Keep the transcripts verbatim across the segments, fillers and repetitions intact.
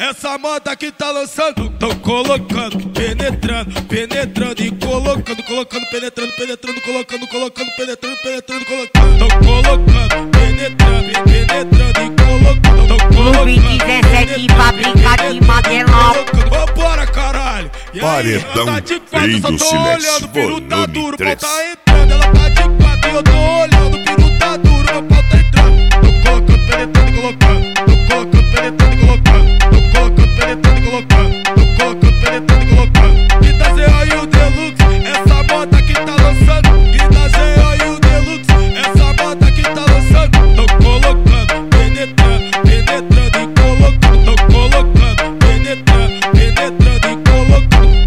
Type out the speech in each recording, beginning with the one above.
essa moda que tá lançando. Tão colocando, penetrando, penetrando e colocando, colocando, penetrando, penetrando, colocando, colocando, penetrando, penetrando, colocando. Tão colocando, penetrando, penetrando e colocando. Tão Clube dezessete, fábrica de Magelão. Vambora, caralho! E aí, Paredão ela tá de quatro, eu só tô Silex, olhando, o peru tá volume duro, o pau três. tá entrando. Ela tá de quatro e eu tô olhando, o peru tá duro, meu pau tá entrando. Tô colocando, penetrando e colocando. Tô colocando, penetrando e colocando. Tô colocando, penetrando e colocando. Tô colocando, penetrando e colocando. Guita Zé e o Deluxe, essa moda que tá lançando. Guita Zé e o Deluxe, essa moda que tá lançando. Tô colocando, penetrando, penetrando e colocando. Tô colocando, penetrando, penetrando e colocando.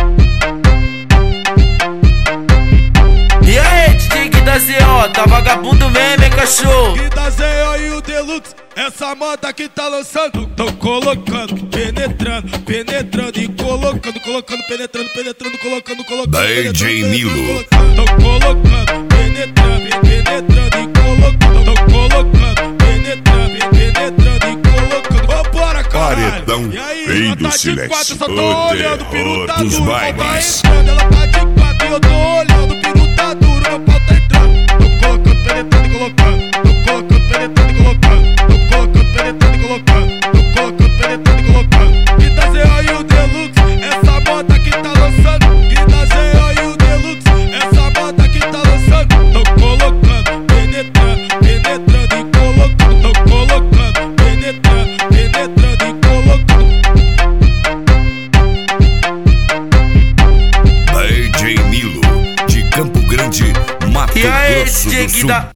E aí, D J Guida Zé, ó, tá vagabundo mesmo, hein, cachorro? Guida Zé e o Deluxe, essa moda que tá lançando. Tô colocando, penetrando, penetrando e colocando, colocando, penetrando, penetrando, colocando, colocando. D J Nilo. Tô colocando, penetrando, penetrando e colocando. Tô colocando, penetrando, penetrando e colocando. Vambora, caralho! Paredão E aí, Rei ela do tá de Silex, quatro, eu só tô o olhando, o peru tá terror dos duro, o pau tá bailes. entrando. Ela tá de quatro e eu tô olhando, o peru tá duro, meu pau tá entrando. Tô colocando, penetrando e colocando. Tô colocando, penetrando e colocando. Tô colocando, penetrando e colocando. Tô colocando, penetrando e colocando. Guita Zé e o Deluxe, essa moda que tá lançando. Guita Zé e o Deluxe, essa moda que tá lançando. Tô colocando, penetrando, penetrando e colocando. Tô colocando, penetrando, penetrando e colocando. D J Nilo, de Campo Grande, Mato E aí, Grosso D J do Sul. Guida